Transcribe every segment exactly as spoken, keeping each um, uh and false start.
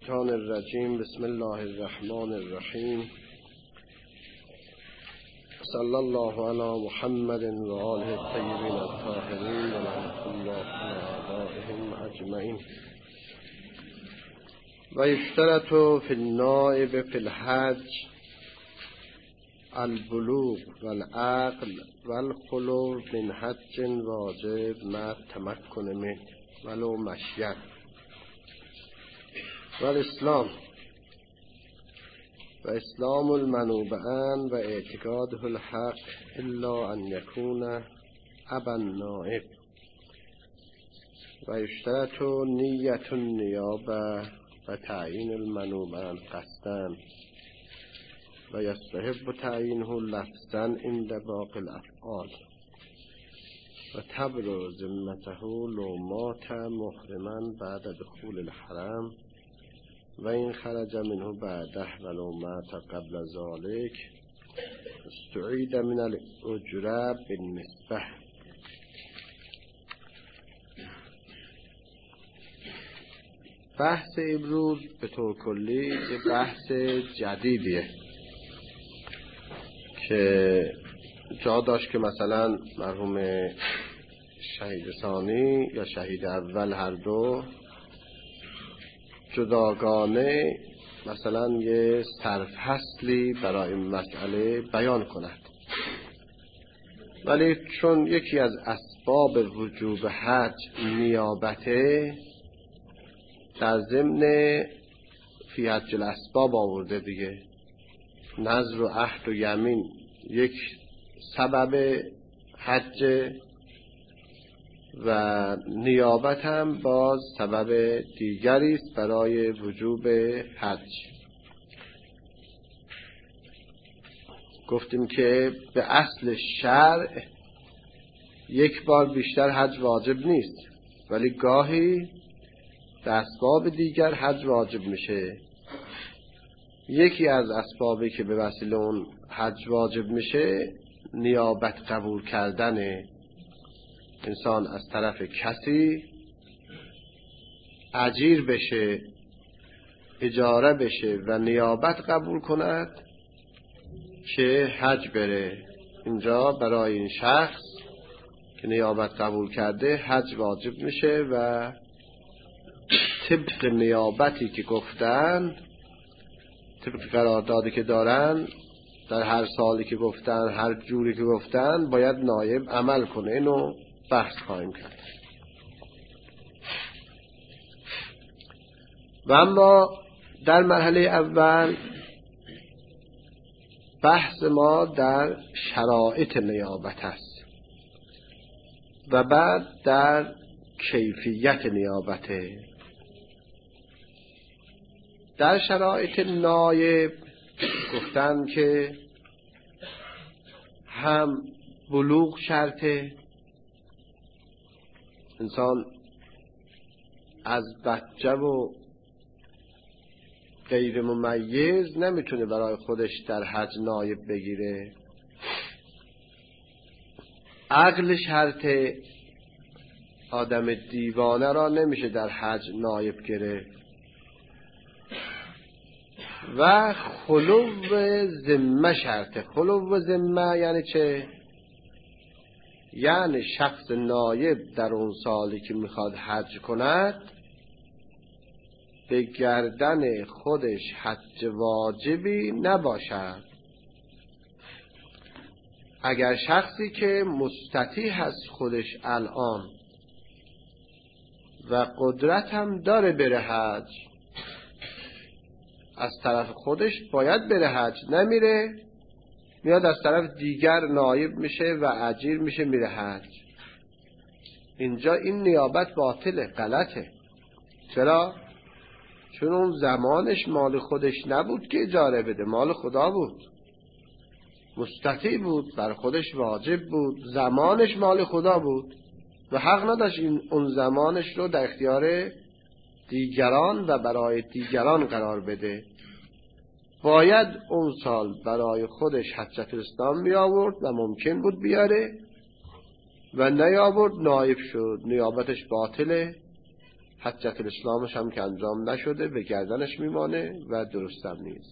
الشیطان الرجیم. بسم الله الرحمن الرحیم. صلی الله علی محمد و آله الطیبین الطاهرین و لعنة الله علی اعدائهم اجمعین. و یشترط فی النائب فی الحج البلوغ والعقل والخلو من حج واجب مع التمکن منه ولو مشیًا و الاسلام و اسلام المنوبان و اعتقاده الحق الا ان یکون ابا النائب و یشترط نیت النیابه و تعیین المنوبان قصداً و یستحب تعیینه لفظاً عند باقی الافعال و تبرو ذمته لو مات محرما بعد دخول الحرم و این خرج منه بعده ولو مات قبل ذلك استعید من الاجره بالنسبه. بحث امروز به طور کلی یه بحث جدیدیه که جا داشت که مثلا مرحوم شهید ثانی یا شهید اول هر دو جداگانه مثلا یه سرفصلی برای این مسئله بیان کند، ولی چون یکی از اسباب وجوب حج نیابته در ضمن فی حج الاسباب آورده دیگه، نذر و عهد و یمین یک سبب حج و نیابت هم باز سبب دیگری است برای وجوب حج. گفتیم که به اصل شرع یک بار بیشتر حج واجب نیست، ولی گاهی به اسباب دیگر حج واجب میشه. یکی از اسبابی که به وسیله اون حج واجب میشه نیابت قبول کردن انسان از طرف کسی اجیر بشه، اجاره بشه و نیابت قبول کند که حج بره. اینجا برای این شخص که نیابت قبول کرده حج واجب میشه و طبق نیابتی که گفتن، طبق قراردادی که دارن در هر سالی که گفتن، هر جوری که گفتن باید نایب عمل کنه. اینو بحث خواهیم کرد. و اما در مرحله اول بحث ما در شرایط نیابت است و بعد در کیفیت نیابته. در شرایط نایب گفتن که هم بلوغ شرطه، انسان از بچه و غیر ممیز نمیتونه برای خودش در حج نایب بگیره. عقل شرطه، آدم دیوانه را نمیشه در حج نایب گرفت. و خلو ذمه شرطه. خلو ذمه یعنی چه؟ یعنی شخص نایب در اون سالی که میخواد حج کند به گردن خودش حج واجبی نباشد. اگر شخصی که مستطیع هست خودش الان و قدرت هم داره بره حج، از طرف خودش باید بره حج، نمیره میاد از طرف دیگر نایب میشه و اجیر میشه میره حج. اینجا این نیابت باطله، غلطه. چرا؟ چون اون زمانش مال خودش نبود که اجاره بده، مال خدا بود، مستطیع بود، بر خودش واجب بود، زمانش مال خدا بود و حق نداشت این اون زمانش رو در اختیار دیگران و برای دیگران قرار بده. باید اون سال برای خودش حجت الاسلام می آورد و ممکن بود بیاره و نیاورد، نایب شد، نیابتش باطله حجت الاسلامش هم که انجام نشده به گردنش میمانه و درستم نیست.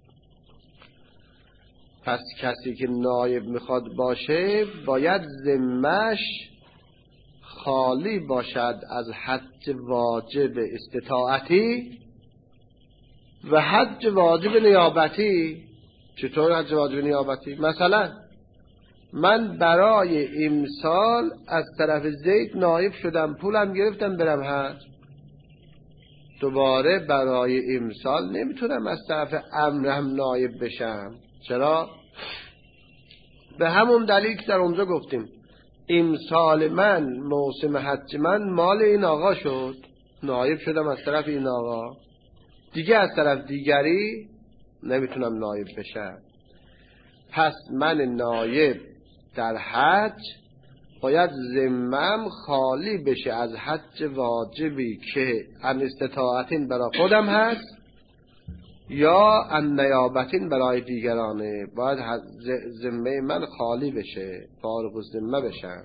پس کسی که نایب میخواد باشه باید ذمه‌اش خالی باشد از حج واجب استطاعتی و حج واجب نیابتی. چطور حج واجب نیابتی؟ مثلا من برای امسال از طرف زید نایب شدم، پولم گرفتم برم حج، دوباره برای امسال نمیتونم از طرف امرم نایب بشم. چرا؟ به همون دلیل که در اونجا گفتیم امسال من موسم حج من مال این آقا شد، نایب شدم از طرف این آقا، دیگه از طرف دیگری نمیتونم نایب بشم. پس من نایب در حج باید ذمم خالی بشه از حج واجبی که ان استطاعتین برای خودم هست یا ان نیابتین برای دیگرانه. باید ذمه من خالی بشه، فارغ الذمه بشم.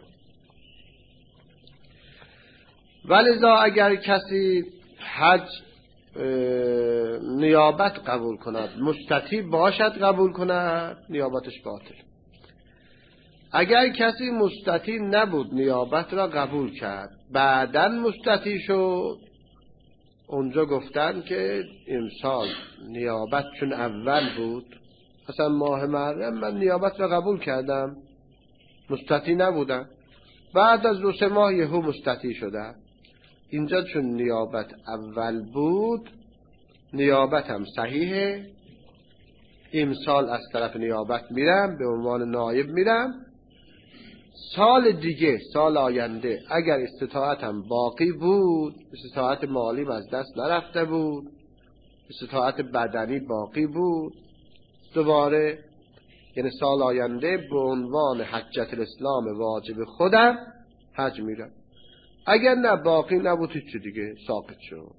ولذا اگر کسی حج نیابت قبول کند، مستطیع باشد قبول کند، نیابتش باطل. اگر کسی مستطیع نبود نیابت را قبول کرد، بعداً مستطیع شد، اونجا گفتن که امسال نیابت چون اول بود، مثلا ماه محرم من نیابت را قبول کردم، مستطیع نبودم، بعد از دو سه ماه یهو مستطیع شدم. اینجا چون نیابت اول بود نیابتم صحیحه، امسال از طرف نیابت میرم، به عنوان نایب میرم. سال دیگه، سال آینده اگر استطاعتم باقی بود، استطاعت مالیم از دست نرفته بود، استطاعت بدنی باقی بود، دوباره یعنی سال آینده به عنوان حجت الاسلام واجب خودم حج میرم. اگر نه باقی نبود هیچ دیگه ساقط شد.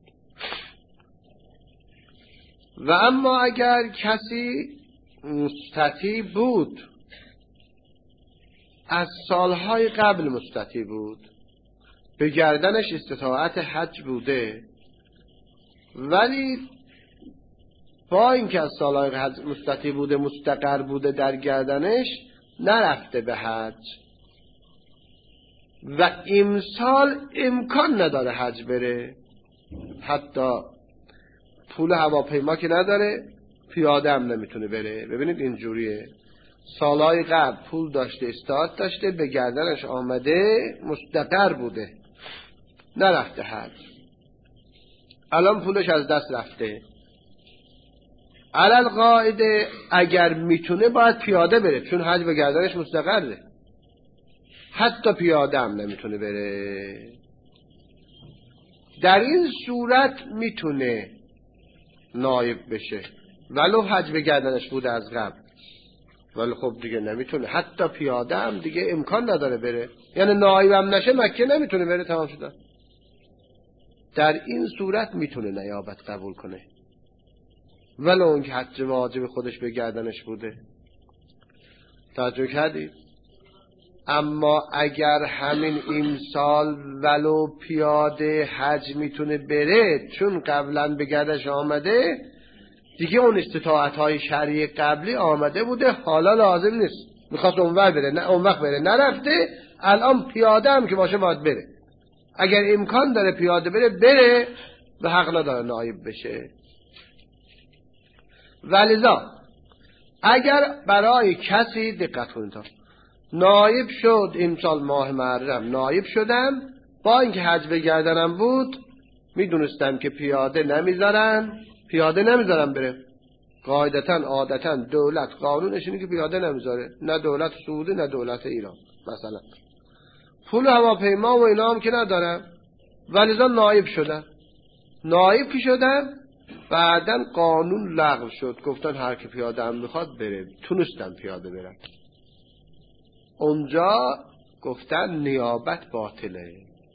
و اما اگر کسی مستطیع بود، از سالهای قبل مستطیع بود، به گردنش استطاعت حج بوده، ولی با اینکه از سالهای حج مستطیع بوده، مستقر بوده در گردنش، نرفته به حج و امسال امکان نداره حج بره، حتی پول هواپیما که نداره، پیاده هم نمیتونه بره. ببینید اینجوریه، سالهای قبل پول داشته، استعداد داشته، به گردنش آمده، مستقر بوده، نرفته حج، الان پولش از دست رفته. علل قاعده اگر میتونه باید پیاده بره، چون حج به گردنش مستقره، حتی پیاده هم نمیتونه بره. در این صورت میتونه نایب بشه ولو حج به گردنش بوده از قبل، ولی خب دیگه نمیتونه، حتی پیاده هم دیگه امکان نداره بره، یعنی نایب هم نشه مکه نمیتونه بره، تمام شده. در این صورت میتونه نیابت قبول کنه ولو اون که حج واجب خودش به گردنش بوده. توجه کردید؟ اما اگر همین امسال ولو پیاده حج میتونه بره، چون قبلا به گردنش آمده، دیگه اون استطاعت‌های شرعی قبلی آمده بوده، حالا لازم نیست، میخواست اونور بره، نه اون وقت بره نرفته، الان پیاده هم که باشه باید بره. اگر امکان داره پیاده بره بره و حق نداره نایب بشه. ولذا اگر برای کسی، دقت کنید تا نایب شد، امسال ماه محرم نایب شدم، با اینکه حج به گردنم بود، میدونستم که پیاده نمیذارن، پیاده نمیذارن بره. قاعدتا عادتا دولت قانونش اینه که پیاده نمیذاره، نه دولت سعودی نه دولت ایران مثلا، پول هواپیما و اینا هم که ندارم. ولذا نایب شدم. نایب که شدم بعدن قانون لغو شد، گفتن هر کی پیاده هم بخواد بره، تونستم پیاده برم. اونجا گفتن نیابت باطله.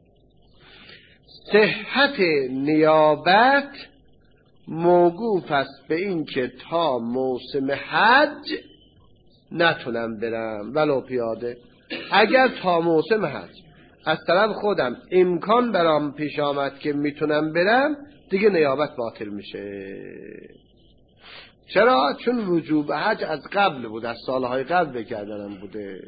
صحت نیابت موقوف است به این که تا موسم حج نتونم برم ولو پیاده. اگر تا موسم حج از طرف خودم امکان برام پیش آمد که میتونم برم، دیگه نیابت باطل میشه. چرا؟ چون وجوب حج از قبل بود، از سالهای قبل بکردنم بوده.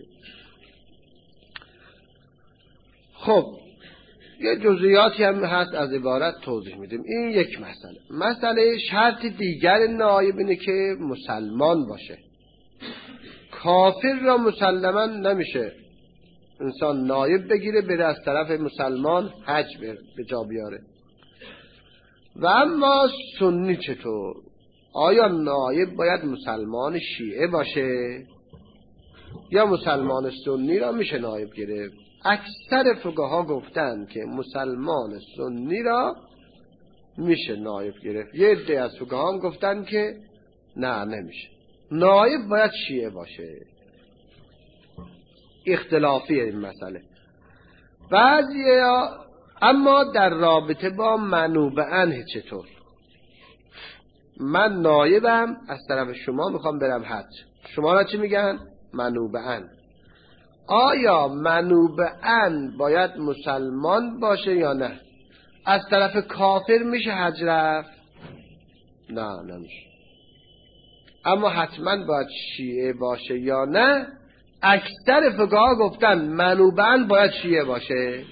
خب یه جزئیاتی هم هست از عبارت توضیح میدیم. این یک مسئله. مسئله شرط دیگر نایب اینه که مسلمان باشه. کافر را مسلما نمیشه انسان نایب بگیره بره از طرف مسلمان حج به جا بیاره. و اما سنی چطور؟ آیا نایب باید مسلمان شیعه باشه یا مسلمان سنی را میشه نایب گرفت؟ اکثر فقها گفتن که مسلمان سنی را میشه نایب گرفت. یه عده از فقها هم گفتن که نه نمیشه، نایب باید شیعه باشه. اختلافی این مسئله. بعضیا اما در رابطه با منوبه‌اً چطور؟ من نایبم، از طرف شما میخوام برم حج، شما را چی میگن؟ منوبه‌اً. آیا منوبه‌اً باید مسلمان باشه یا نه؟ از طرف کافر میشه حج رفت؟ نه نمیشه. اما حتما باید شیعه باشه یا نه؟ اکثر فقها گفتن منوبه‌اً باید شیعه باشه.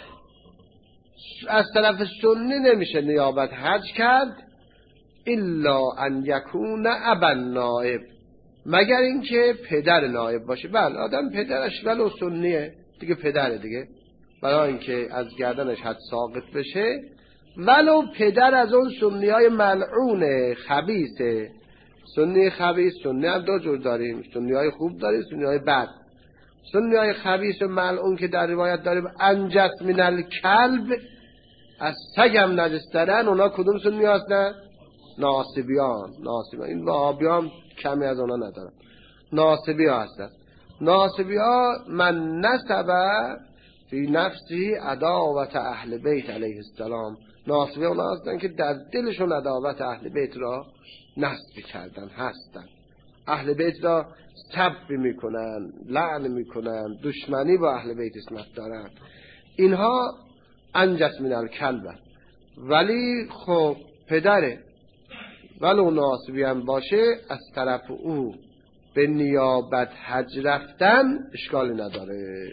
از طرف سنی نمیشه نیابت حج کرد الا ان یکون ابا نائب، مگر اینکه پدر نائب باشه. بله آدم پدرش ولو سنیه دیگه، پدره دیگه، برای اینکه از گردنش حد ساقط بشه ولو پدر از اون سنی های ملعون خبیثه. سنی خبیث، سنی هم دو جور داریم، سنی های خوب داریم، سنی های بد. سنی های خبیث و ملعون که در روایت داریم انجس من الکلب، از سگم نجسترن، اونا کدوم سنی هستن؟ ناصبیان. ناصبیان این وهابیان کمی از اونا ندارن، ناصبی ها هستن. ناصبی ها من نسب فی نفسی عداوت اهل بیت علیه السلام. ناصبی ها هستن که در دلشون عداوت اهل بیت را نسب کردن هستن، اهل بیت را سب میکنن، لعن میکنن، دشمنی با اهل بیت اسمت دارن. اینها انجس من الکلب. ولی خب پدره ولو ناصبی هم باشه از طرف او به نیابت حج رفتن اشکالی نداره.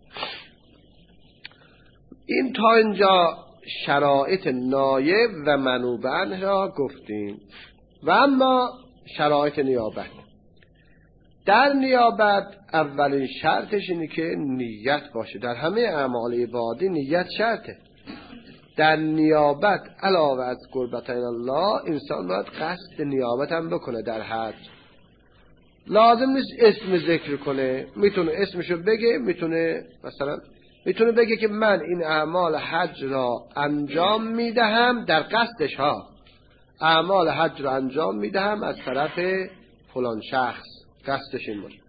این تا اینجا شرایط نایب و منوبه‌اً را گفتیم. و اما شرایط نیابت. در نیابت اولین شرطش اینه که نیت باشه. در همه اعمال عبادی نیت شرطه. در نیابت علاوه از قربت الله انسان باید قصد نیابت هم بکنه. در حج لازم نیست اسم ذکر کنه، میتونه اسمشو بگه، میتونه مثلا میتونه بگه که من این اعمال حج را انجام میدهم در قصدش ها، اعمال حج را انجام میدهم از طرف فلان شخص، قصدش این باشه.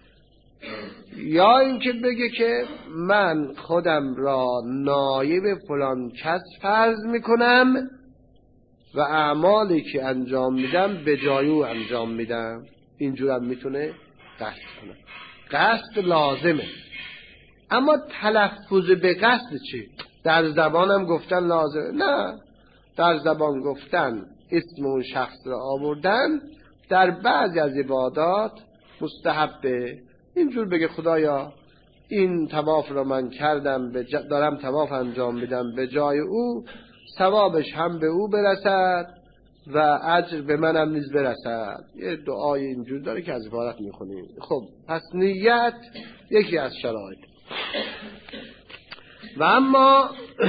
یا اینکه بگه که من خودم را نایب فلان کس فرض میکنم و اعمالی که انجام میدم به جای او انجام میدم. اینجورم میتونه قصد کنه. قصد لازمه. اما تلفظ به قصد چی؟ در زبانم گفتن لازمه؟ نه، در زبان گفتن، اسم اون شخص را آوردن در بعضی از عبادات مستحبه. اینجور بگه خدایا این طواف را من کردم، دارم طواف انجام میدم به جای او، ثوابش هم به او برسد و اجر به منم نیز برسد. یه دعای اینجور داره که از عبارت میخونیم. خب پس نیت یکی از شرایط. و اما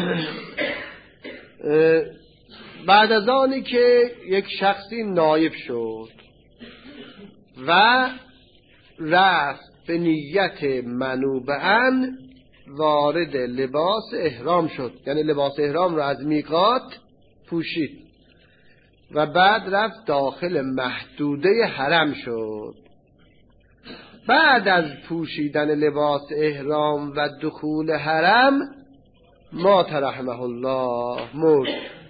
بعد از آنی که یک شخصی نایب شد و رفت به نیت منوبه‌اً وارد لباس احرام شد، یعنی لباس احرام را از میقات پوشید و بعد رفت داخل محدوده حرم شد. بعد از پوشیدن لباس احرام و دخول حرم مات رحمه الله، مرد.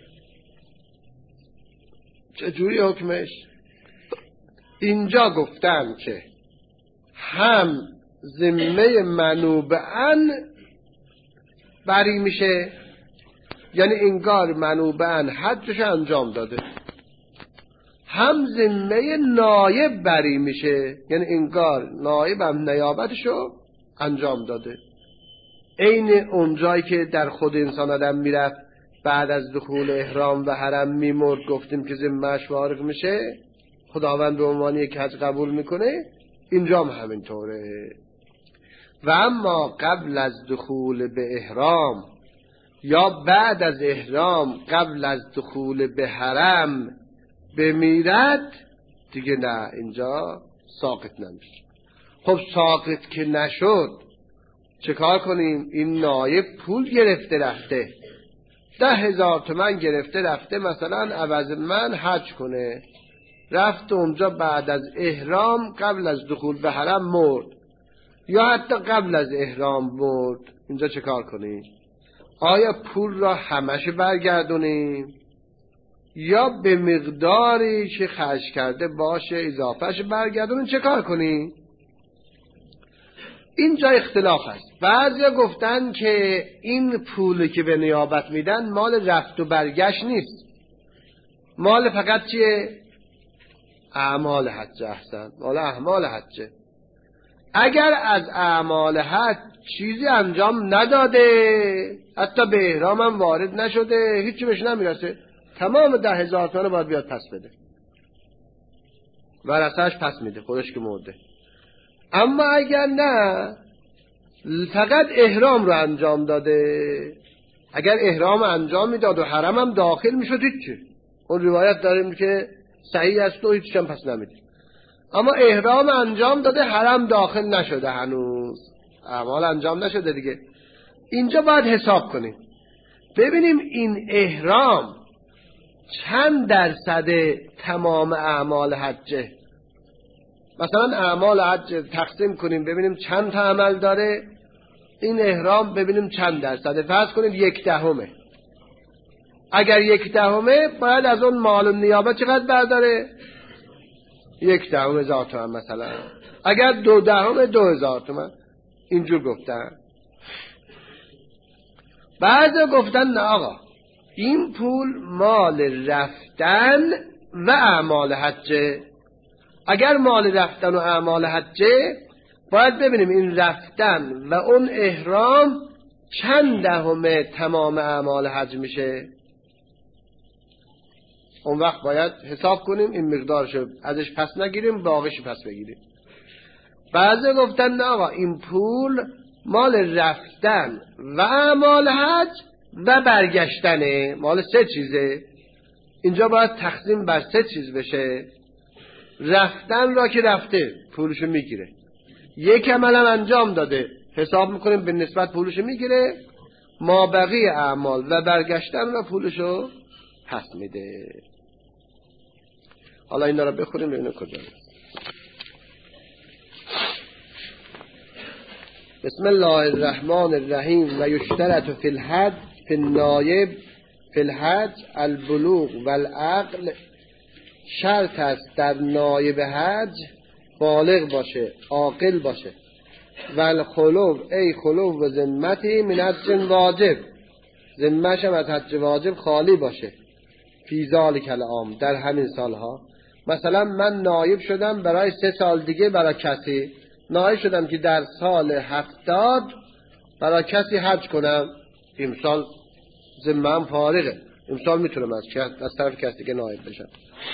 چجوری حکمش؟ اینجا گفتن که هم ذمه منوبه‌اً بری میشه، یعنی انگار منوبن حجش انجام داده، هم ذمه نایب بری میشه، یعنی انگار نایبم نیابتشو انجام داده. عین اونجایی که در خود انسان آدم میرفت بعد از دخول احرام و حرم میمرد، گفتیم که ذمه‌اش فارغ میشه، خداوند به عنوان یک حج قبول میکنه، اینجا هم همینطوره. و اما قبل از دخول به احرام یا بعد از احرام قبل از دخول به حرم بمیرد دیگه نه، اینجا ساقط نمیشه. خب ساقط که نشد چه کار کنیم؟ این نایب پول گرفته رفته، ده هزار تومن گرفته رفته مثلا عوض من حج کنه، رفت اونجا بعد از احرام قبل از دخول به حرم مرد، یا حتی قبل از احرام مرد، اینجا چه کار کنیم؟ آیا پول را همش برگردونیم یا به مقداری که خرج کرده باشه اضافهش برگردونیم؟ چه کار کنیم؟ اینجا اختلاف هست. بعضیا گفتن که این پولی که به نیابت میدن مال رفت و برگشت نیست، مال فقط چیه؟ اعمال حج. احسن، مال اعمال حجه. اگر از اعمال حج چیزی انجام نداده، حتی به احرام هم وارد نشده، هیچی بهش نمیرسه، تمام ده هزار تومن باید بیاد پس بده، ورثه‌اش پس میده، خودش که مرده. اما اگر نه، فقط احرام رو انجام داده، اگر احرام انجام میداد و حرم هم داخل میشد هیچی، اون روایت داریم که صحیح است و هیچی هم پس نمیده. اما احرام انجام داده، حرم داخل نشده، هنوز اعمال انجام نشده دیگه. اینجا باید حساب کنیم ببینیم این احرام چند درصد تمام اعمال حجه. مثلا اعمال حج تقسیم کنیم ببینیم چند تا عمل داره، این احرام ببینیم چند درصد، فرض کنیم یک دهمه. اگر یک دهمه باید از اون مال و نیابت چقدر برداره؟ یک دهم هزار تومن مثلا. اگر دو دهم دو هزار تومن. اینجور گفتن. بعضی گفتن نه آقا، این پول مال رفتن و اعمال حجه. اگر مال رفتن و اعمال حجه، باید ببینیم این رفتن و اون احرام چند دهم تمام اعمال حج میشه. اون وقت باید حساب کنیم این مقدارشو ازش پس نگیریم، باقیش پس بگیریم. بعضی گفتن نه آقا، این پول مال رفتن و اعمال حج و برگشتنه، مال سه چیزه. اینجا باید تقسیم بر سه چیز بشه. رفتن را که رفته پولشو میگیره، یک عمل هم انجام داده، حساب میکنیم به نسبت پولشو میگیره، ما بقیه اعمال و برگشتن را پولشو پس میده. حالا این را بخوریم ببینیم کجا. بسم الله الرحمن الرحیم. و یشترط فی الحج فی النایب فی الحج البلوغ والعقل. شرط است در نایب حج بالغ باشه، عاقل باشه. و الخلو ای خلو و ذمتی من حج واجب، ذمه‌ش هم از حج واجب خالی باشه. فی ذالک العام، در همین سالها. مثلا من نایب شدم برای سه سال دیگه، برای کسی نایب شدم که در سال هفتاد برای کسی حج کنم، امسال ذمه‌ام فارغه، امسال میتونم از از طرف کسی دیگه نایب بشم.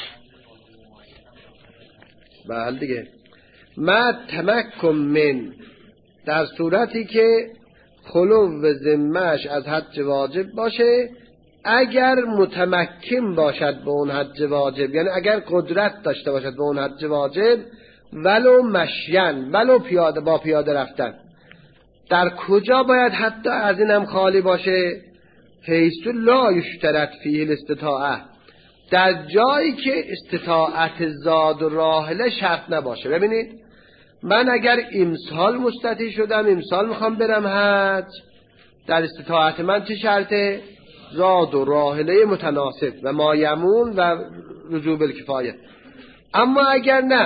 بله دیگه. ما تمکن من، در صورتی که خلو و ذمه‌اش از حج واجب باشه، اگر متمکن باشد به اون حج واجب، یعنی اگر قدرت داشته باشد به اون حج واجب، ولو مشین، ولو پیاده، با پیاده رفتن. در کجا باید حتی از این هم خالی باشه؟ حیث لا یشترط فیه الاستطاعه، در جایی که استطاعت زاد و راحله شرط نباشه. ببینید من اگر امسال مستطیع شدم، امسال میخوام برم حج، در استطاعت من چه شرطه؟ زاد و راحله متناسب و مایمون و رجوع بالکفایه. اما اگر نه،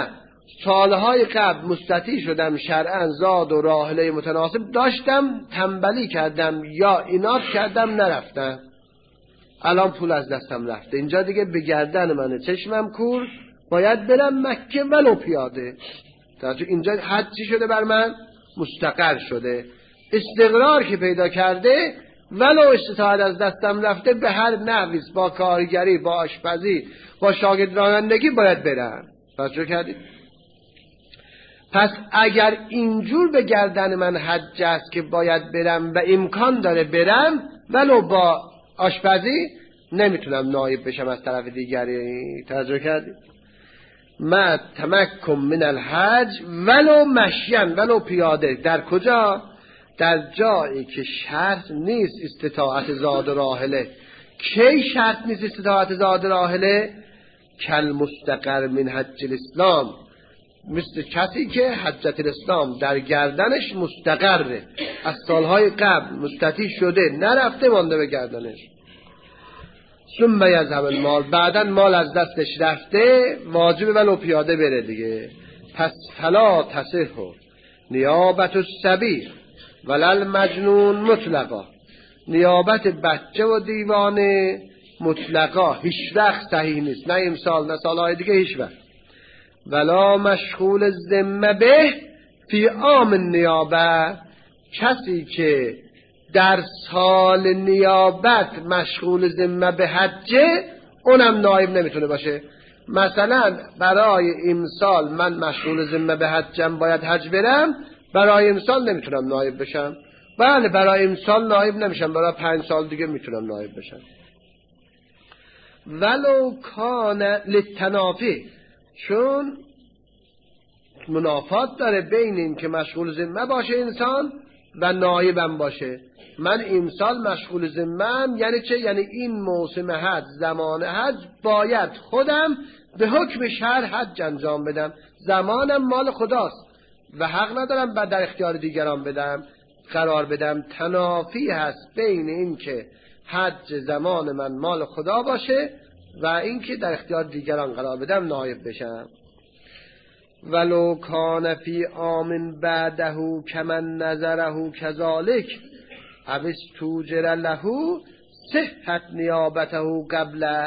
سالهای قبل مستطیع شدم شرعاً زاد و راحله متناسب داشتم، تنبلی کردم یا اینات کردم نرفتم، الان پول از دستم رفته، اینجا دیگه به گردن منه، چشمم کور، باید برم مکه ولو پیاده. توجه، اینجا حجی شده بر من، مستقر شده، استقرار که پیدا کرده، ولو استطاعت از دستم رفته، به هر نحوی با کارگری، با آشپزی، با شاگرد رانندگی باید برم. توجه کردید؟ پس اگر اینجور به گردن من حج است که باید برم و امکان داره برم، ولو با آشپزی، نمیتونم نایب بشم از طرف دیگری. توجه کردید؟ ما تمکن من الحج ولو مشین، ولو پیاده. در کجا؟ در جایی که شرط نیست استطاعت زاد و راحله. کی شرط نیست استطاعت زاد و راحله؟ کل مستقر من حج الاسلام، مثل کسی که حجت الاسلام در گردنش مستقره، از سالهای قبل مستطیع شده، نرفته، مانده به گردنش. ثم یذهب المال، بعدن مال از دستش رفته، واجب ولو پیاده بره دیگه. پس فلا تصح نیابت الصبی ولا المجنون مطلقا، نیابت بچه و دیوانه مطلقا هیچ وقت صحیح نیست، نه امسال نه سالهای دیگه، هیچ وقت. ولا مشغول ذمه به فی عام نیابه، کسی که در سال نیابت مشغول ذمه به حجه، اونم نایب نمیتونه باشه. مثلا برای امسال من مشغول ذمه به حجم، باید حج برم، برای امسال نمیتونم نایب بشم. بله برای امسال نایب نمیشم، برای پنج سال دیگه میتونم نایب بشم. ولو کان للتنافی، چون منافات داره بین این که مشغول ذمه باشه انسان و نایبم باشه. من امسال مشغول ذمه‌ام، یعنی چه؟ یعنی این موسم حج، زمان حج، باید خودم به حکم شرع حج انجام بدم، زمانم مال خداست و حق ندارم بعد در اختیار دیگران بدم قرار بدم. تنافی هست بین این که حج زمان من مال خدا باشه و این که در اختیار دیگران قرار بدم، نایب بشم. ولو کان فی عام بعده کمن نظره کذالک او استوجر له صحت نیابته قبل،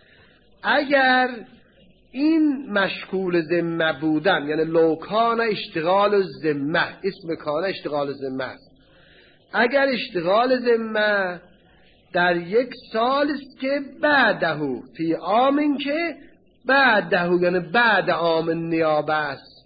اگر این مشغول ذمه بودن، یعنی لو کان اشتغال ذمه، اسم کان اشتغال ذمه است، اگر اشتغال ذمه در یک سال است که بعده فی عام، که بعده یعنی بعد عام نیابه است،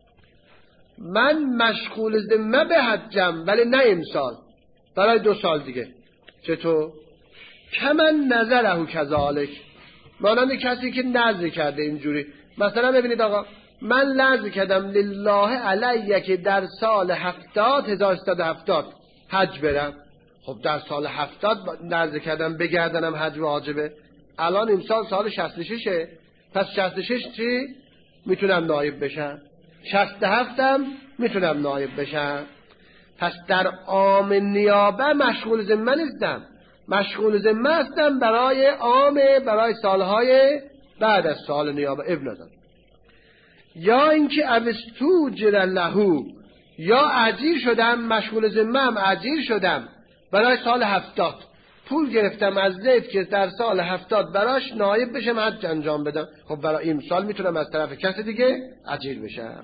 من مشغول ذمه به حجم ولی نه امسال، برای دو سال دیگه. چطور؟ کمن نظره کذالک، مانند کسی که نذر کرده اینجوری. مثلا ببینید آقا، من نذر کردم لله علیه که در سال هفتاد هزار و سیصد و هفتاد حج برم. خب در سال هفتاد نذر کردم بگردنم حج واجبه، الان امسال سال شصت و شش، پس شصت و شش چی؟ میتونم نایب بشم. شصت و هفت هم میتونم نایب بشم. پس در عام نیابه مشغول ذمه نیستم، مشغول ذمه هستم برای عام، برای سالهای بعد از سال نیابه. ابن ندارم. یا اینکه اوستوجر له، یا اجیر شدم، مشغول ذمه هم اجیر شدم برای سال هفتاد، پول گرفتم از زید که در سال هفتاد براش نایب بشم حج انجام بدم. خب برای این سال میتونم از طرف کسی دیگه اجیر بشم.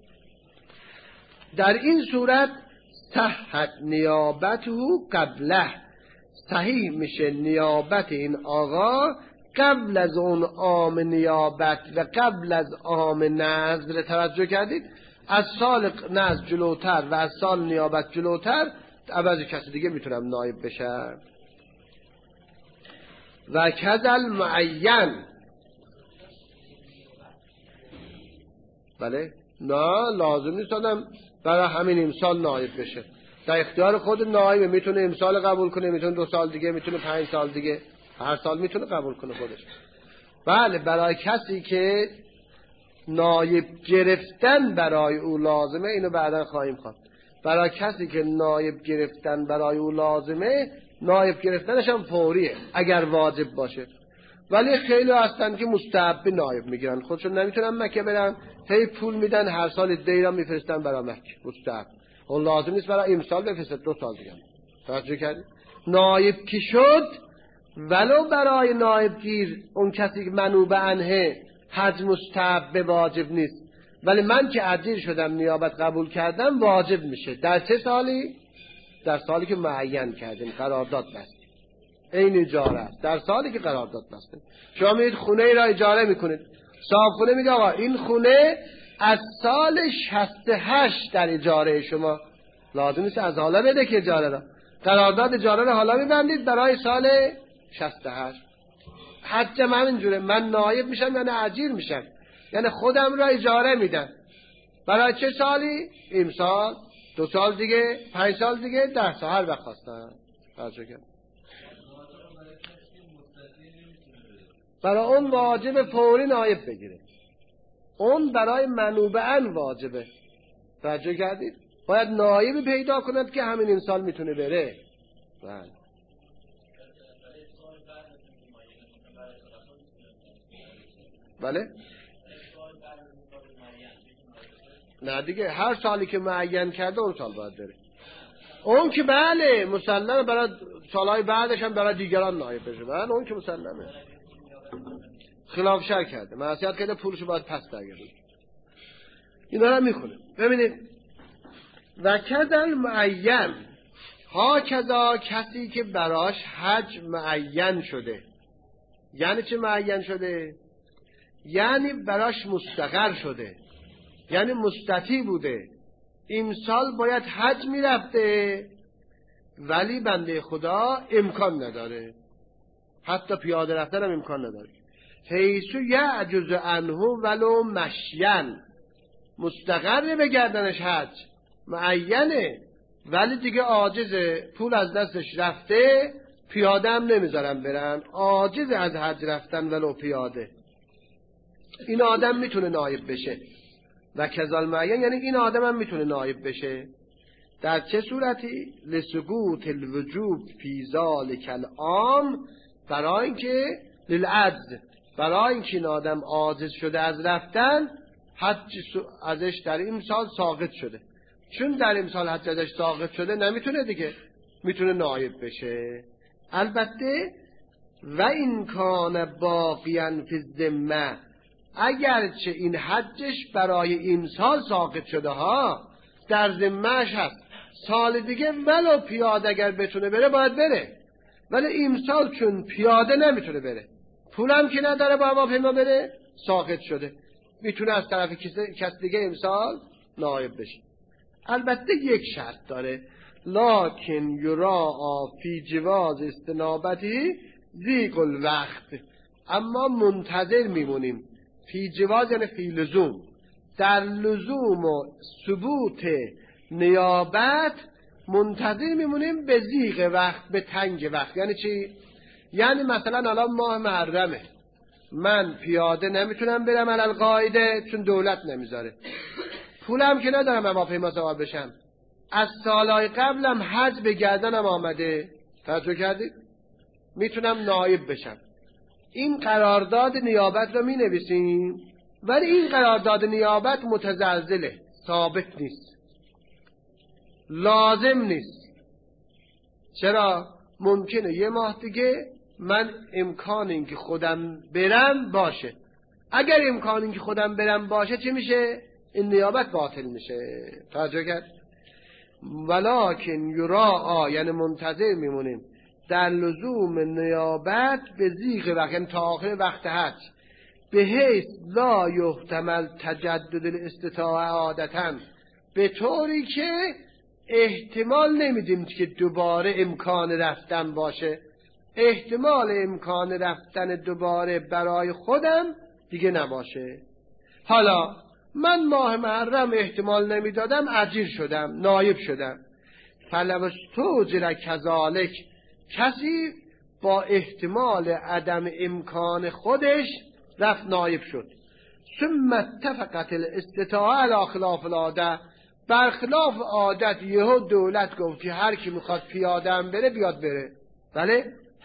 در این صورت صحت نیابته قبله، صحیح میشه نیابت این آقا قبل از اون عام نیابت و قبل از عام نذر. توجه کردید؟ از سال نذر جلوتر و از سال نیابت جلوتر عوض کسی دیگه میتونم نایب بشم. و کذل معین، بله نه لازم نیست آدم برای همین امسال نایب بشه، در اختیار خود نایب، میتونه امسال قبول کنه، میتونه دو سال دیگه، میتونه پنج سال دیگه، هر سال میتونه قبول کنه خودش. بله برای کسی که نایب گرفتن برای او لازمه، اینو بعدا خواهیم خواند، برای کسی که نایب گرفتن برای او لازمه، نایب گرفتنش هم فوریه اگر واجب باشه. ولی خیلی هستن که مستحب نایب میگیرن، خودشون نمیتونن مکه برن، هی پول میدن هر سال دیرا میفرستن برای مکه مستحب. اون لازم نیست برای امسال بفرسته، دو سال دیگه. توجه کردید؟ نایب کی شد ولو برای نایب گیر اون کسی که منوب عنه حج مستحب واجب نیست، ولی من که اجیر شدم نیابت قبول کردم واجب میشه. در چه سالی؟ در سالی که معین کردیم، قرارداد بستیم. این اجاره است در سالی که قرارداد بستیم. شما میید خونه ای را اجاره میکنید، صاحب خونه میگه آقا این خونه از سال شصت و هشت در اجاره شما، لازم نیست از حالا بده که اجاره را، قرارداد اجاره را حالا میبندید برای سال شصت و هشت. حجم همینجوره، من نایب میشم یعنی اجیر میشم، یعنی خودم را اجاره میدم. برای چه سالی؟ امسال، دو سال دیگه، پنج سال دیگه، ده سال، هر وقت خواستم. برای اون واجب فوری نایب بگیره، اون برای منوبه‌اً واجبه. توجه کردید؟ باید نایبی پیدا کند که همین انسان میتونه بره. بله. بله؟ نه دیگه، هر سالی که معین کرده اون سال باید بره. اون که بله مسلمه، برای سالهای بعدش هم برای دیگران نایب بشه. بله اون که مسلمه. خلاف شرع کرده، معصیت کرده، پولشو باید پس برگردونه. اینا رو میخونه. ببینید و کذل معین، ها کذا کسی که براش حج معین شده. یعنی چه معین شده؟ یعنی براش مستقر شده، یعنی مستطیع بوده، این سال باید حج میرفته ولی بنده خدا امکان نداره، حتی پیاده رفتن هم امکان نداره. حیثو یعجز عنه ولو مشین، مستقر به گردنش حج معینه ولی دیگه عاجزه، پول از دستش رفته، پیاده هم نمیذارن برن، عاجز از حج رفتن ولو پیاده. این آدم میتونه نایب بشه. و کذال معین یعنی این آدم هم میتونه نایب بشه. در چه صورتی؟ لثبوت الوجوب فی ذلک العام، برای اینکه للعجز، برای اینکه این آدم عاجز شده از رفتن، حج ازش در این سال ساقط شده. چون در این سال حج ازش ساقط شده نمیتونه دیگه، میتونه نایب بشه. البته و این کان باقیاً فی الذمه، اگرچه این حجش برای این سال ساقط شده ها، در ذمه‌اش هست، سال دیگه ولو پیاده اگر بتونه بره باید بره، ولی این سال چون پیاده نمیتونه بره، پولم که نداره با هواپیما بره، ساقط شده، میتونه از طرف کس دیگه امسال نایب بشه. البته یک شرط داره، لکن یراعی فی جواز استنابتی ضیق الوقت، اما منتظر میمونیم. فی جواز یعنی فی لزوم، در لزوم و ثبوت نیابت منتظر میمونیم به ضیق وقت، به تنگ وقت. یعنی چی؟ یعنی مثلا الان ماه محرمه، من پیاده نمیتونم برم علل قاعده چون دولت نمیذاره، پولم که ندارم هواپیما سوار بشم، از سالهای قبلم حج به گردنم آمده، توجه کردید؟ میتونم نایب بشم. این قرارداد نیابت رو می نویسیم، ولی این قرارداد نیابت متزلزله، ثابت نیست، لازم نیست. چرا؟ ممکنه یه ماه دیگه من امکان این که خودم برم باشه، اگر امکان این که خودم برم باشه چه میشه؟ این نیابت باطل میشه. توجه کرد؟ ولکن یراعی یعنی منتظر میمونیم در لزوم نیابت به ضیق وقت، یعنی تا آخر وقت حج، به حیث لا یحتمل تجدد الاستطاعه عادتاً، به طوری که احتمال نمیدیم که دوباره امکان رفتن باشه، احتمال امکان رفتن دوباره برای خودم دیگه نباشه. حالا من ماه محرم احتمال نمیدادم، اجیر شدم، نایب شدم، فلو استوجر کذالک، کسی با احتمال عدم امکان خودش رفت نایب شد، ثم اتفقت الاستطاعه علی خلاف العاده، برخلاف عادت یهو دولت گفت که هر کی میخواد پیاده هم بره بیاد بره، بله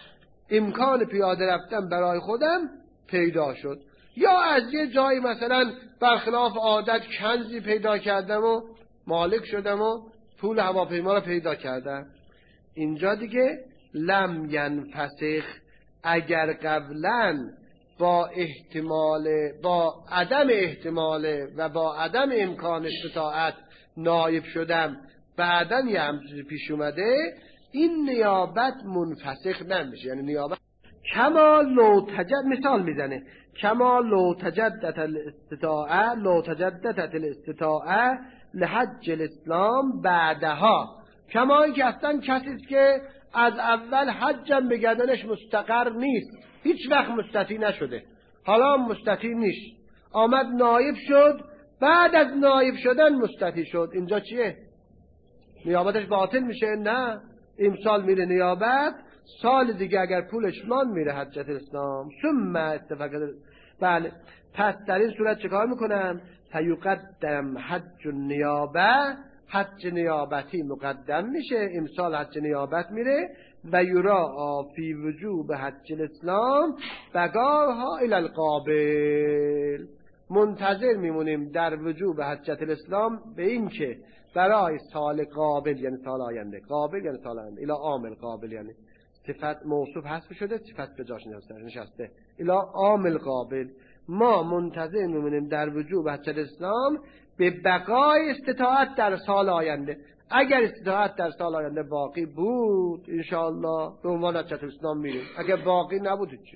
امکان پیاده رفتن برای خودم پیدا شد، یا از یه جایی مثلا برخلاف عادت کنزی پیدا کردم و مالک شدم و پول هواپیما رو پیدا کردم. اینجا دیگه لم ینفسخ، اگر قبلا با احتمال با عدم احتمال و با عدم امکان استطاعت نایب شدم، بعدن یه همچیزی پیش اومده، این نیابت منفسخ نمیشه. یعنی نیابت کما لو تجد، مثال میزنه، کما لو تجددت الاستطاعه لو تجددت الاستطاعه لحج الاسلام بعدها، کما این که اصلا کسی که از اول حجم به گردنش مستقر نیست، هیچ وقت مستطیع نشده، حالا مستطیع نیست، آمد نایب شد، بعد از نایب شدن مستطیع شد، اینجا چیه؟ نیابتش باطل میشه؟ نه، امسال میره نیابت، سال دیگه اگر پولش مان میره حجت اسلام. ثم اتفاق، بله، پس در این صورت چه کار میکنم؟ فیقدم حج نیابه، حج نیابتی مقدم میشه، امسال حج نیابت میره. و یرا فی وجوب حج الاسلام بقاها الی القابل، منتظر میمونیم در وجوب حجت الاسلام به این که برای سال قابل، یعنی سال آینده، قابل یعنی سال آینده، الی عامل قابل، یعنی صفت موصوف حذف شده، صفت به جاش نشسته، الی عامل قابل، ما منتظر میمونیم در وجوب حجت الاسلام به بقای استطاعت در سال آینده. اگر استطاعت در سال آینده باقی بود انشاءالله به عنوان حجت الاسلام میریم، اگر باقی نبود چی؟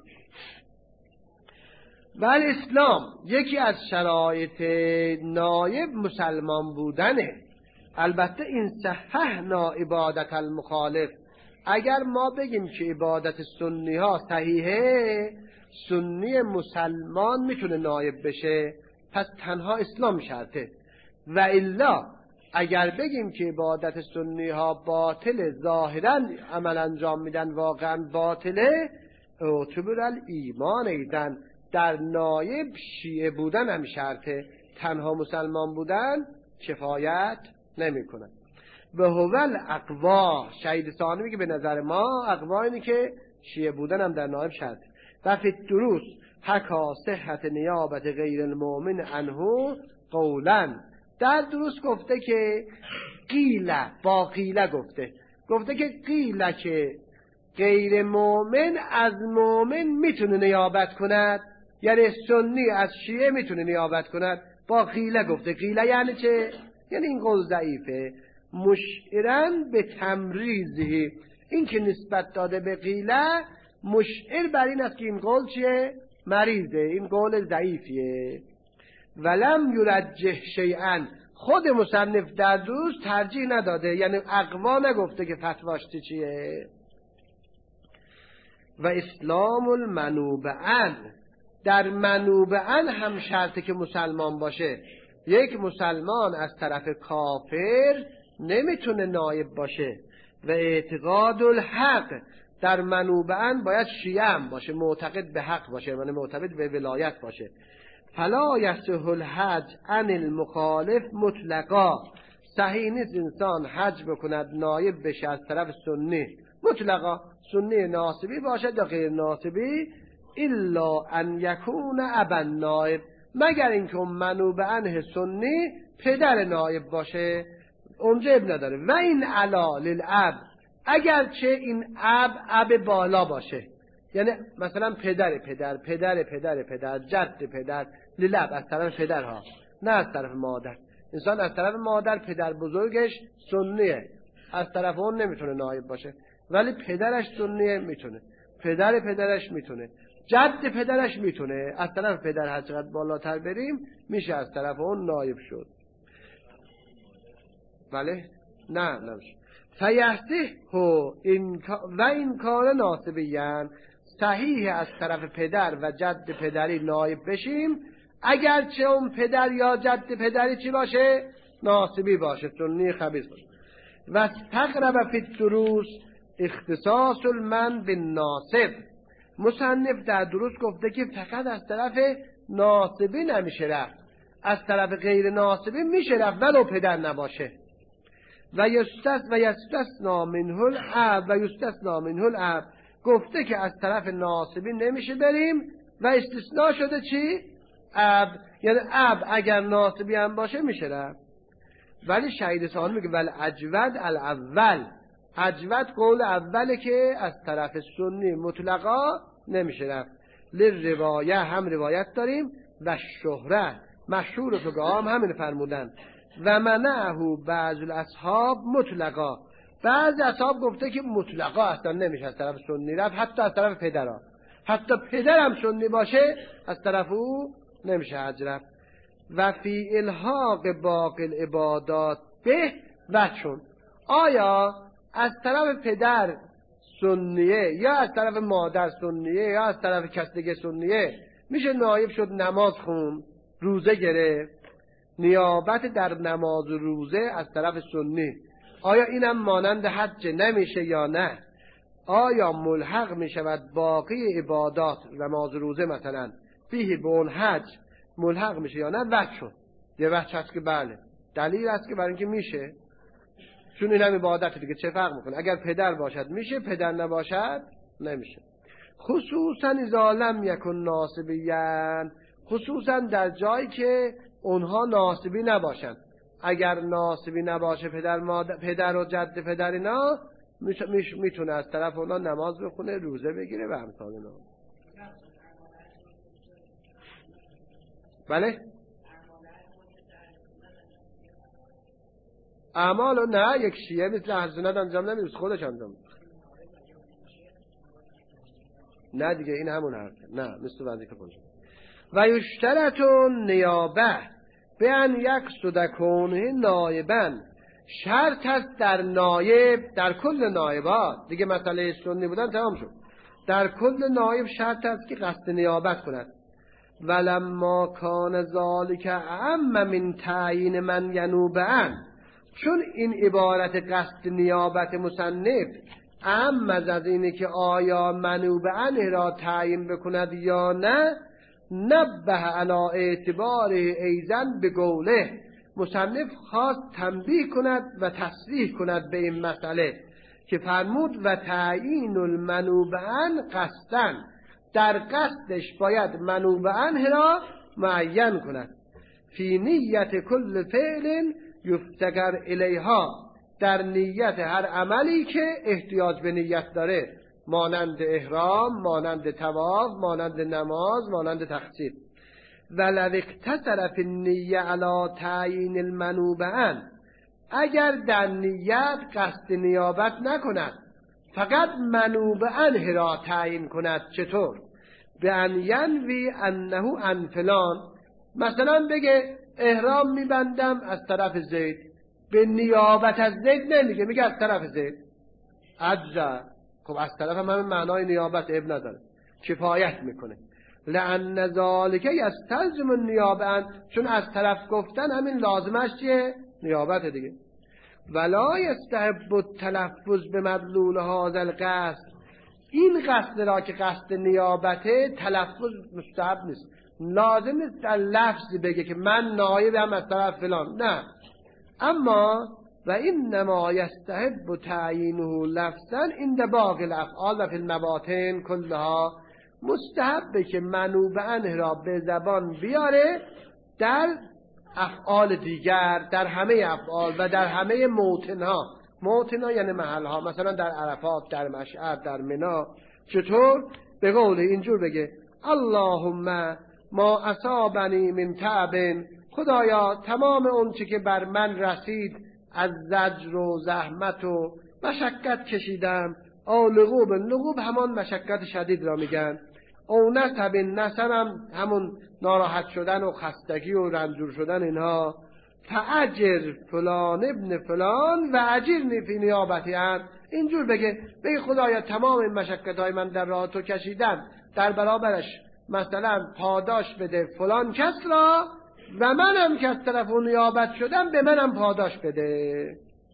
ولی اسلام یکی از شرایط نایب مسلمان بودنه. البته این صححنا عبادت المخالف، اگر ما بگیم که عبادت سنی ها صحیحه، سنی مسلمان میتونه نایب بشه، پس تنها اسلام شرطه. و الا اگر بگیم که عبادت سنی ها باطل، ظاهرا عمل انجام میدن واقعا باطله، اعتبر الایمان ایدن، در نایب شیعه بودن هم شرطه، تنها مسلمان بودن کفایت نمی کنن. و هول اقوا، شهید ثانی میگه به نظر ما اقوا اینه که شیعه بودن هم در نایب شرطه. و فی الدروس حکا صحت نیابت غیر المؤمن عنه قولا، در دروس گفته که قیله، با قیله گفته گفته که قیله که غیر مؤمن از مؤمن میتونه نیابت کند، یعنی سنی از شیعه میتونه نیابت کند، با قیله گفته. قیله یعنی چه؟ یعنی این قول ضعیفه، مشعرن به تمریزه، این که نسبت داده به قیله مشعر بر این است که این قول چیه؟ مریضه، این قول ضعیفیه. ولم یرجح شیئا، خود مصنف در دروس ترجیح نداده، یعنی اقوا نگفته که فتواش چیه. و اسلام المنوبعن، در منوبعن هم شرطه که مسلمان باشه. یک مسلمان از طرف کافر نمیتونه نایب باشه. و اعتقاد الحق، در منوبعن باید شیعه هم باشه، معتقد به حق باشه، یعنی معتقد به ولایت باشه. فلا یصح الحج عن المخالف مطلقا، صحیح نیست انسان حج بکند نایب بشه از طرف سنی مطلقا، سنی ناصبی باشد یا غیر ناصبی، الا ان یکون ابا نایب، مگر اینکه منوبعن سنی پدر نایب باشه، اونجا اب نداره. و این علا للاب، اگرچه این اب اب بالا باشه، یعنی مثلا پدر پدر پدر پدر پدر جد پدر، للاب از طرف پدرها، نه از طرف مادر. انسان از طرف مادر پدر بزرگش سنیه، از طرف اون نمیتونه نایب باشه، ولی پدرش سنیه میتونه، پدر پدرش میتونه، جد پدرش میتونه، از طرف پدر هر چقدر بالاتر بریم میشه از طرف اون نایب شد. بله؟ نه نمیشه. فیحسه و این کار ناصبیان، صحیح از طرف پدر و جد پدری نایب بشیم، اگرچه اون پدر یا جد پدری چی باشه؟ ناصبی باشه، سنی خبیث باشه. و استقرب فی الدروس اختصاص المن بالناصب، مصنف در دروس گفته که فقط از طرف ناصبی نمیشه رفت، از طرف غیر ناصبی میشه رفت ولو پدر نباشه. و یستثنا و یستثنا منه الاب و یستثنا منه الاب، گفته که از طرف ناصبی نمیشه بریم و استثناء شده چی؟ اب. یعنی اب اگر ناصبی هم باشه میشه رفت. ولی شهید ثانی میگه ول اجود الاول، اجود قول اوله که از طرف سنی مطلقا نمیشه رفت. للروایه هم روایت داریم و شهره مشهور فقها هم همین فرمودن و منعه بعض الاصحاب مطلقا. بعض اصحاب گفته که مطلقا اصلا نمیشه از طرف سنی رفت، حتی از طرف پدرها، حتی پدر هم سنی باشه از طرف او نمیشه حج رفت. و فی الحاق باقی العبادات به و چون آیا از طرف پدر سنیه یا از طرف مادر سنیه یا از طرف کس دیگه سنیه میشه نایب شد نماز خون، روزه گرفت، نیابت در نماز و روزه از طرف سنی، آیا اینم مانند حج نمیشه یا نه؟ آیا ملحق میشود باقی عبادات نماز و روزه مثلا فیه به اون حج ملحق میشه یا نه؟ وجه یه وجه هست که بله، دلیل هست که برای اینکه میشه، چون این هم عبادت دیگه، چه فرق میکنه؟ اگر پدر باشد میشه، پدر نباشد نمیشه. خصوصا اذا لم یکن ناسبیان، خصوصا در جایی که اونها ناسبی نباشن. اگر ناسبی نباشه پدر مادر، پدر و جد پدر اینا، میتونه از طرف اونها نماز بخونه، روزه بگیره و امثال اینا. بله؟ اعمالو نه، یک شیعه مثل اهل سنت انجام نمیده، خودش انجام میده. نه دیگه این همون حرفه، نه مثل وظیفه خودش. و یشترطون نیابه به ان یقصد کونه نایبن، شرط است در نایب، در کل نایبات دیگه مسئله سنی بودن تمام شد، در کل نایب شرط است که قصد نیابت کند. ولما کان ذالک اعم من تعیین من ینوبن، چون این عبارت قصد نیابت مصنف اعم از اینه که آیا منوبن را تعیین بکند یا نه، نبه علی اعتبار ایزن به قوله، مصنف خواست تنبیه کند و تصریح کند به این مسئله که فرمود و تعیین المنوبن قصدن، در قصدش باید منوبن را معین کند. فی نیت کل فعل یفتقر الیها، در نیت هر عملی که احتیاج به نیت داره، مانند احرام، مانند طواف، مانند نماز، مانند تخصیص. ولو اقتصر فی النیه علی تعیین المنوبن، اگر در نیت قصد نیابت نکند، فقط منوبن را تعیین کند. چطور؟ به ان ینوی انه عن فلان، مثلا بگه احرام میبندم از طرف زید، به نیابت از زید نمیگه، میگه از طرف زید، اجزا. خب از طرف من معنای نیابت اب نداره، کفایت میکنه. لأن ذالک یستلزم النیابه، چون از طرف گفتن همین لازمش چیه؟ نیابت دیگه. ولا یستحب التلفظ بمدلول هذا القصد، این قصد را که قصد نیابته تلفظ مستحب نیست، لازم نیست در لفظی بگه که من نایبم از طرف فلان، نه. اما و اینما یستحب تعیینه لفظا عند باقی الافعال و فی المواطن کلها، مستحبه که منوبن را به زبان بیاره در افعال دیگر، در همه افعال و در همه موطنها. موطنها یعنی محلها، مثلا در عرفات، در مشعر، در منا. چطور؟ به قول اینجور بگه اللهم ما اصابنی من تعب، خدایا تمام اون چی که بر من رسید از زجر و زحمت و مشقت کشیدم، او لغوب، لغوب همان مشقت شدید را میگن، او نصب، نصبم همون ناراحت شدن و خستگی و رنجور شدن اینها. فاجر فلان ابن فلان و اجرنی فی نیابتی ان، اینجور بگه بگه خدایا تمام این مشقت های من در راه تو کشیدم، در برابرش مثلا پاداش بده فلان کس را و منم که از طرف اون نیابت شدم به منم پاداش بده.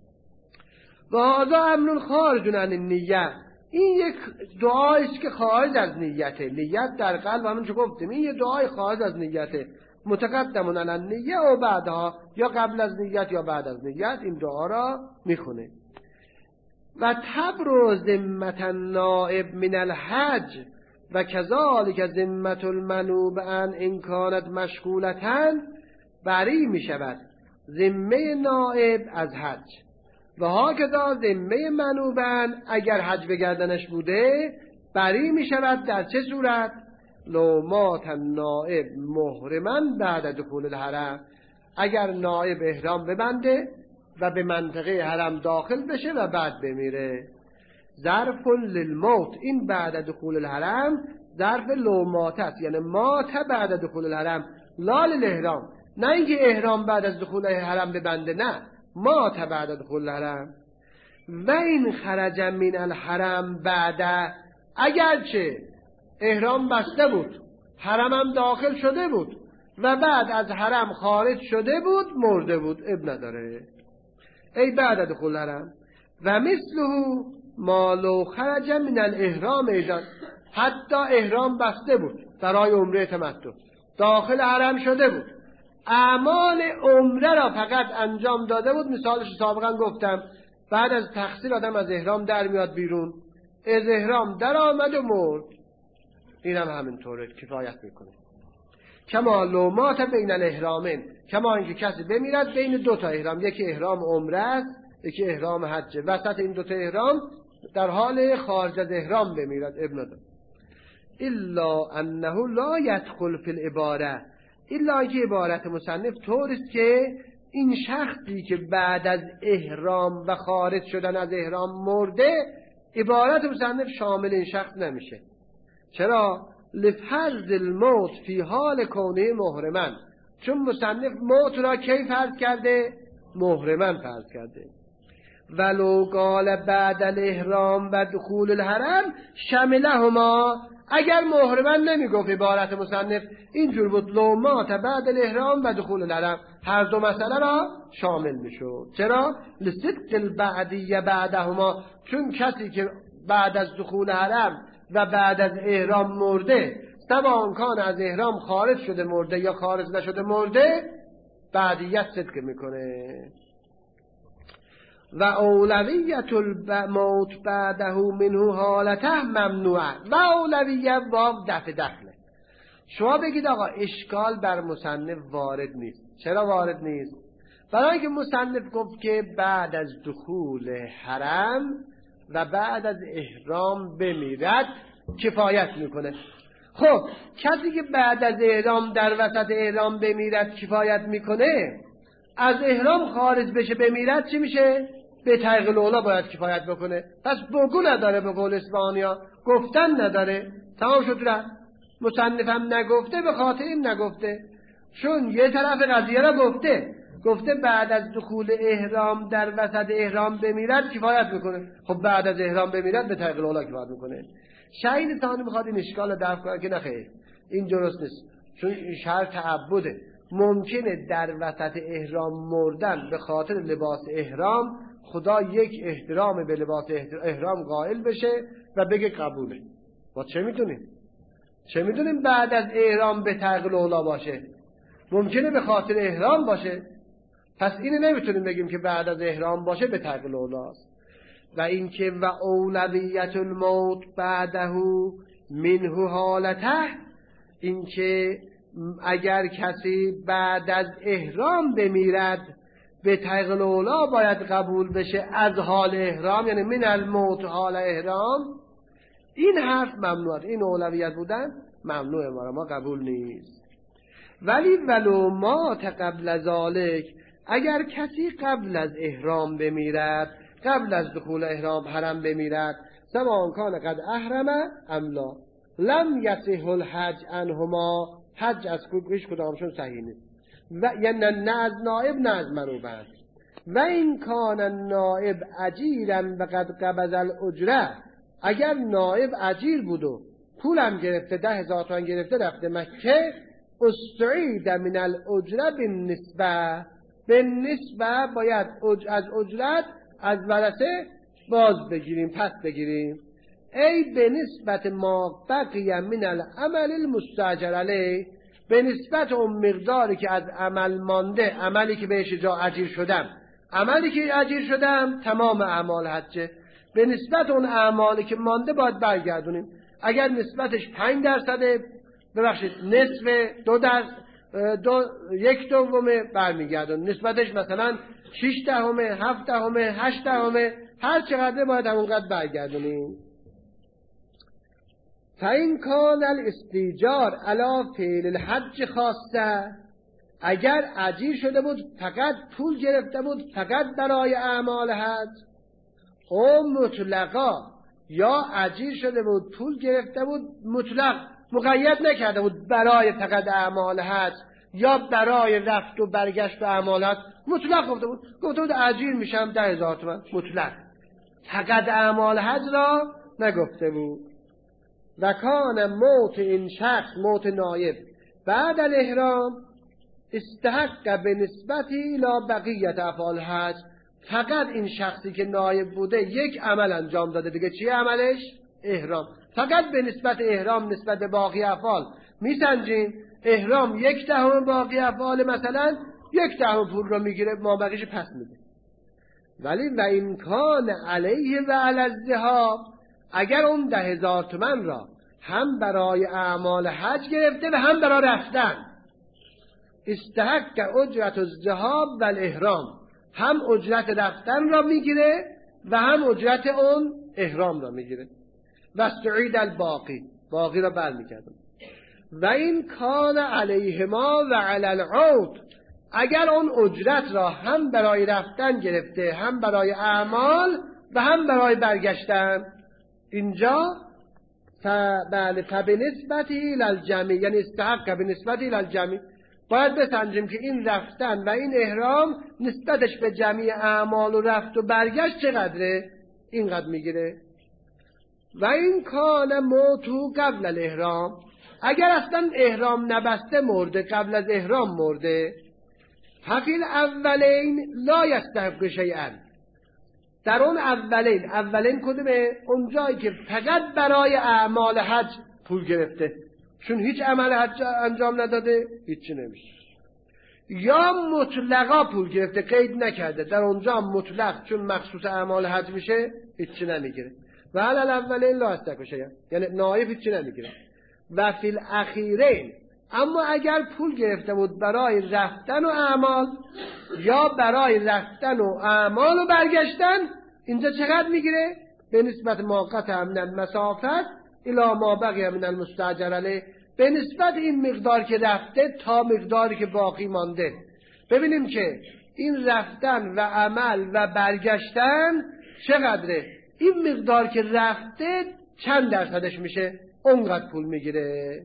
و هذا امر خارج عن النیه، این یک دعایی است که خارج از نیته. نیت در قلب، همون چه گفتیم، این یه دعای خارج از نیته، متقدمون علی النیه و بعدها، یا قبل از نیت یا بعد از نیت این دعا را میخونه. و تبرو ذمت النائب من الحج و کذالک ذمت المنوب ان ان کانت مشغولتن، بری می شود ذمه نائب از حج و هاکذا ذمه منوبن اگر حج به گردنش بوده بری می شود. در چه صورت؟ لو مات النائب محرما بعد دخول الحرم، اگر نائب احرام ببنده و به منطقه حرم داخل بشه و بعد بمیره. ظرف للموت، این بعد دخول الحرم ظرف لو مات است، یعنی مات بعد دخول الحرم لا للاحرام، نه اینکه احرام بعد از دخول حرم ببنده، نه، مات بعد دخول الحرم. و این خرج من الحرم بعد، اگرچه احرام بسته بود حرم هم داخل شده بود و بعد از حرم خارج شده بود مرده بود، اب نداره. ای بعد دخول الحرم و مثله ما لو خرج من الاحرام ایضا، حتی احرام بسته بود برای عمره تمتع، داخل حرم شده بود، اعمال عمره را فقط انجام داده بود. مثالش سابقا گفتم، بعد از تقصیر آدم از احرام در میاد بیرون، از احرام در آمد و مرد، این هم همینطوره، کفایت میکنه. کما لو مات بین الاحرامین، کما اینکه کسی بمیرد بین دو تا احرام، یکی احرام عمره است یکی احرام حج، وسط این دو تا احرام در حال خارج از احرام بمیرد، ابن داد. الا انه لا يدخل فی العباره، الا اینکه عبارت مصنف طوریست که این شخصی که بعد از احرام و خارج شدن از احرام مرده، عبارت مصنف شامل این شخص نمیشه. چرا؟ لفرض الموت فی حال کونه محرما، چون مصنف موت را کی فرض کرده؟ محرما فرض کرده. ولو قال بعد الاحرام و دخول الحرم شملهما، اگر محرما نمیگفت عبارت مصنف اینجور بود، لو مات بعد الاحرام و دخول الحرم، هر دو مسئله را شامل میشد. چرا؟ لصدق البعدیه بعدهما، چون کسی که بعد از دخول حرم و بعد از احرام مرده، سواء کان از احرام خارج شده مرده یا خارج نشده مرده، بعدیت صدق میکنه. و اولویت الموت بعده منه حالته ممنوعه، و اولویت باب دفع دخله. شما بگید آقا اشکال بر مصنف وارد نیست. چرا وارد نیست؟ برای اینکه مصنف گفت که بعد از دخول حرم و بعد از احرام بمیرد کفایت میکنه. خب کسی که بعد از احرام در وسط احرام بمیرد کفایت میکنه، از احرام خارج بشه بمیرد چی میشه؟ به طریق الاولی باید کفایت بکنه. پس بگو نداره، به قول اصفهانی‌ها گفتن نداره، تمام شد رفت. مصنف هم نگفته به خاطر این نگفته، چون یه طرف قضیه را گفته گفته بعد از دخول احرام در وسط احرام بمیرد کفایت میکنه. خب بعد از احرام بمیرد به طریق الاولی کفایت میکنه. شهید ثانی میخواد این اشکال رو دفع کنه که نخیر، این درست نیست، چون این شرط تعبده. ممکنه در وسط احرام مردن به خاطر لباس احرام خدا یک احترام به لباس احرام قائل بشه و بگه قبوله. ما چه میدونیم؟ چه میدونیم بعد از احرام به طریق الاولی باشه؟ ممکنه به خاطر احرام باشه، پس اینو نمیتونیم بگیم که بعد از احرام باشه به طریق الاولی است. و اینکه و اولویت الموت بعده منه حالته، اینکه اگر کسی بعد از احرام بمیرد به طریق الاولی باید قبول بشه از حال احرام، یعنی من الموت حال احرام، این حرف ممنوعه، این اولویت بودن ممنوعه، ما ما قبول نیست. ولی ولو مات قبل ذالک، اگر کسی قبل از احرام بمیرد، قبل از دخول احرام حرم بمیرد، سواء کان قد احرم ام لا لم یصح الحج عنهما، حج از هیچ کدامشون صحیح نیست. و یعنی نه از نائب نه از منوبت. و این کان النائب اجیرا و قد قبض الاجره، اگر نائب اجیر بود و پولم گرفته، ده هزار تومان گرفته رفته مکه، استعید من الاجره بالنسبه، به نسبه باید از اجرت از ورثه باز بگیریم، پس بگیریم. ای به نسبت ما بقی من العمل المستاجر علیه، به نسبت اون مقداری که از عمل مانده، عملی که بهش جا اجیر شدم، عملی که اجیر شدم تمام اعمال حجه، به نسبت اون اعمالی که مانده باید برگردونیم. اگر نسبتش پنج درصده، ببخشید نصف دو درصد، دو یک دومه برمیگردون. نسبتش مثلا شش دهمه، هفت دهمه، هشت دهمه، هر چقدر باید همونقدر برگردونیم. فإن کان الاستیجار علی فعل الحج خاصه، اگر اجیر شده بود فقط پول گرفته بود فقط برای اعمال حج، او مطلقا، یا اجیر شده بود پول گرفته بود مطلق، مقید نکرده بود برای فقط اعمال حج یا برای رفت و برگشت و اعمال حج، مطلق گفته بود، گفته بود اجیر میشم ده هزار تومان مطلق، فقط اعمال حج را نگفته بود. و کان موت این شخص، موت نایب، بعد الاحرام استحق به نسبتی لا بقیت افعال حج، فقط این شخصی که نایب بوده یک عمل انجام داده دیگه. چیه عملش؟ احرام. فقط به نسبت احرام نسبت به باقی افعال میسنجیم. احرام یک دهم باقی افعال، مثلا یک دهم پول رو میگیره، ما بقیش پس میده. ولی و این کان علیه و علی الذهاب، اگر اون ده هزار تومن را هم برای اعمال حج گرفته و هم برای رفتن، استحق اجرت الذهاب و الاحرام، هم اجرت رفتن را میگیره و هم اجرت اون احرام را میگیره. و سعید الباقی، باقی را برمیگردن. و این کان علیهما و علی العود، اگر اون اجرت را هم برای رفتن گرفته هم برای اعمال و هم برای برگشتن، اینجا بله فبنسبتی للجمع، یعنی استحق بنسبتی للجمع، باید بسنجیم که این رفتن و این احرام نسبتش به جمعی اعمال و رفت و برگشت چقدره، اینقدر میگیره. و این کان موتو قبل الاحرام، اگر اصلا احرام نبسته مرده، قبل از احرام مرده، ففیل اولین لا یستحق شیئا، در اون اولین، اولین کدومه؟ اون جایی که فقط برای اعمال حج پول گرفته، چون هیچ عمل حج انجام نداده هیچی نمیشه. یا مطلقا پول گرفته قید نکرده، در اونجا مطلق چون مخصوص اعمال حج میشه هیچی نمیگیره. و علل اولین لا یستحق شیئا، یعنی نایب هیچی نمیگیره. و فی الاخیرین، اما اگر پول گرفته بود برای رفتن و اعمال یا برای رفتن و اعمال و برگشتن، اینجا چقدر میگیره؟ به نسبت ما قطع من المسافت الی ما بقی من المستأجر علیه، به نسبت این مقدار که رفته تا مقداری که باقی مانده. ببینیم که این رفتن و عمل و برگشتن چقدره، این مقدار که رفته چند درصدش میشه، اونقدر پول میگیره.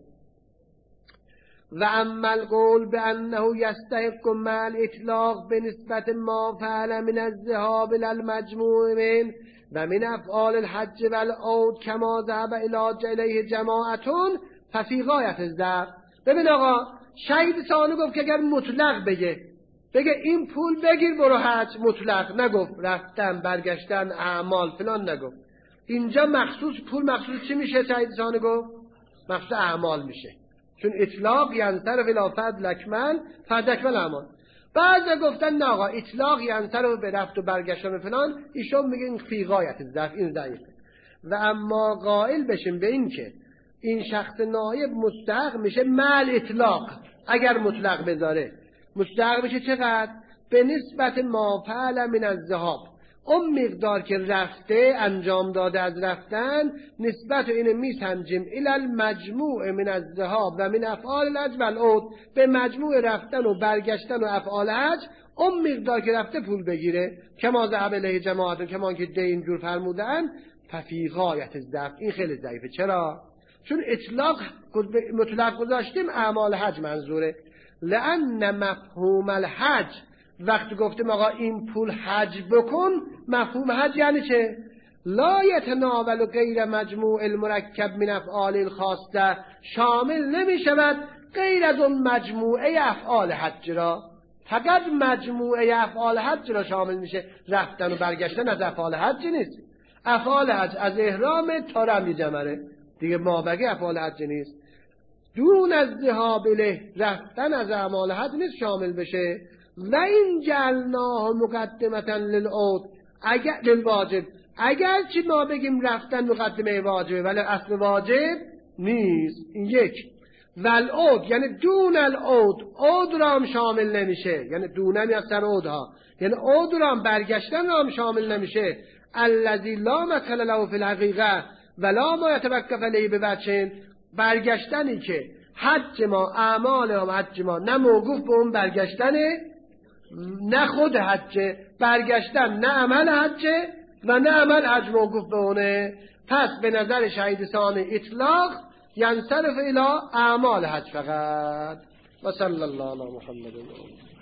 و اما القول بانه یستحق مع الاطلاق بنسبت ما فعل من الذهاب الى المجموع من و من افعال الحج والعود کما ذهب الی الیه جماعتون ففی غایت الضعف. ببین آقا، شهید ثانی گفت که اگر مطلق بگه بگه این پول بگیر برو حج، مطلق نگفت رفتن برگشتن اعمال فلان نگفت. اینجا مخصوص پول مخصوص چی میشه؟ شهید ثانی گفت مخصوص اعمال میشه، چون اطلاق ینصرف الی فضل اکمل فضل اکمل اعمال. بعضی گفتن نه آقا، اطلاق ینصرف به رفت و برگشتن فلان، ایشون میگه این فی غایت ضعف، این ضعیفه. و اما قائل بشیم به این که این شخص نایب مستحق میشه مع اطلاق، اگر مطلق بذاره مستحق میشه چقدر؟ به نسبت ما فعل من الذهاب، اون مقدار که رفته انجام داده از رفتن، نسبت اینو میسنجیم الی المجموع من الذهاب و من افعال الحج والعود، به مجموع رفتن و برگشتن و افعال حج، اون مقدار که رفته پول بگیره. کما ذهب الیه جماعتون، کما که ده اینجور فرمودن ففی غایت الضعف، این خیلی ضعیفه. چرا؟ چون اطلاق مطلق گذاشتیم اعمال حج منظوره. لأن مفهوم الحج، وقتی گفتیم آقا این پول حج بکن، مفهوم حج یعنی چه؟ لا یتناول غیر مجموع المرکب من افعال الخاصه، شامل نمی شود غیر از اون مجموعه افعال حج را، فقط مجموعه افعال حج را شامل میشه. رفتن و برگشتن از افعال حج نیست، افعال حج از احرام تا رمی جمره دیگه، ما بقی افعال حج نیست. دون از ذهاب الیه، رفتن از اعمال حج نیست شامل بشه. و این جعلناه مقدمتا للعود، اگر للواجب، اگرچه ما بگیم رفتن مقدمه واجبه ولی اصل واجب نیست. این یک. والعود یعنی دون العود، عود را هم شامل نمیشه، یعنی دونه میاد سر عودها، یعنی عود را هم برگشتن را هم شامل نمیشه. الذی لا مثل له فی الحقیقه ولا ما یتوقف علیه بوجه، برگشتنی که حج ما، اعمال ما، حج ما نه موقوف به اون برگشتنه نه خود حج، برگشتن نه عمل حج و نه عمل حج موقوف به اونه. پس به نظر شهید ثانی اطلاق ینصرف الی اعمال حج فقط. و صلی الله علی محمد.